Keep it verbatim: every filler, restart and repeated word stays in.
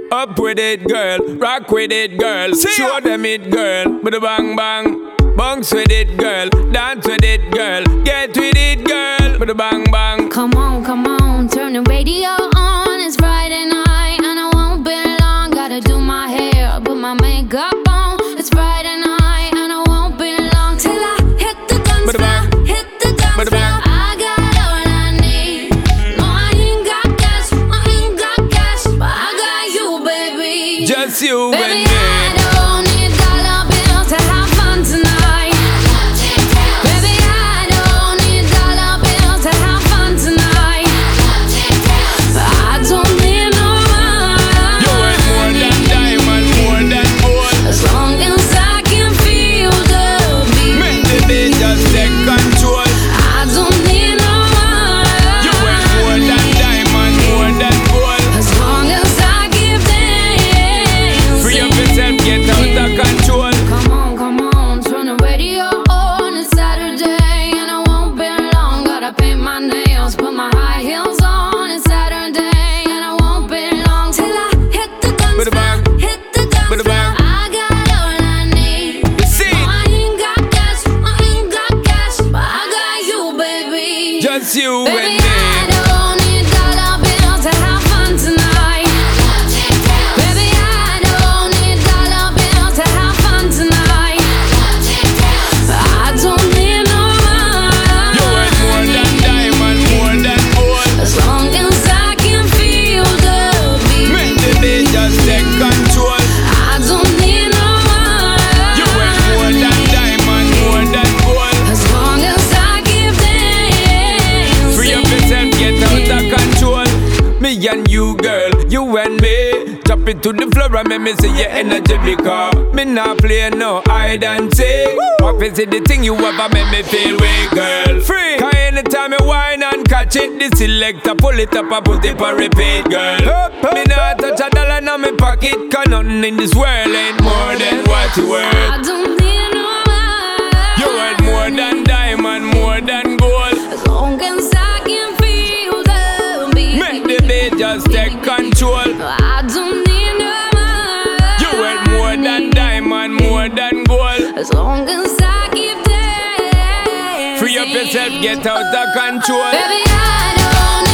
Up with it, girl. Rock with it, girl. Show them it, girl. With a bang bang. Bounce with it, girl. Dance with it, girl. Get with it, girl. With a bang bang. Come on, come on, turn the radio on. It's Friday night and I won't be long. Gotta do my hair, put my makeup on. It's Friday night and I won't be long till I hit the dance floor, hit the dance floor. I got all I need. No, I ain't got cash, I ain't got cash, but I got you, baby. Just you Baby, and me. I don't need dollar bills to have fun tonight. Baby, I don't need dollar bills to have fun tonight. I don't need no money. You ain't more than diamond, more than gold. As long as I can feel the beat. Make the beat just take control. I don't need no money. You ain't more than diamond, more than gold. As long as I keep dancing. Free up yourself, get out of control. Come on, come on, turn the radio on. It's Saturday and I won't be long. Gotta paint my nails, put my high heels on. It's Saturday and I won't be long till I hit the dance With a floor, bang. hit the dance With a floor. bang. I got all I need. See? No, I ain't got cash, I ain't got cash, but I got you, baby. Just you Baby, and me. I don't need dollar bills to have fun tonight. Baby, I don't need dollar bills to have fun tonight. I don't need no You ain't more money. than diamond, more than gold. As long as I can feel the Make beat. the beat just take control. I don't need no You ain't more money. than diamond, more than gold. As long as I keep dancing. Free up yourself, get out of control. Me and you, girl, you and me. Drop it to the floor and make me see your energy because me not play no hide and seek. Office is the thing you ever make me feel weak, girl. Free. Cause anytime you whine and catch it, the selector pull it up and put it for repeat, girl. Me not touch a dollar in my pocket, cause nothing in this world ain't more than what you worth. I don't need no money. You worth more than diamond, more than gold. As long as I can feel the beat. Make the beat just take control. I don't need no money. You worth more than diamond, more than gold. As long as I keep dancing. Free up yourself, get out of control. Baby, I don't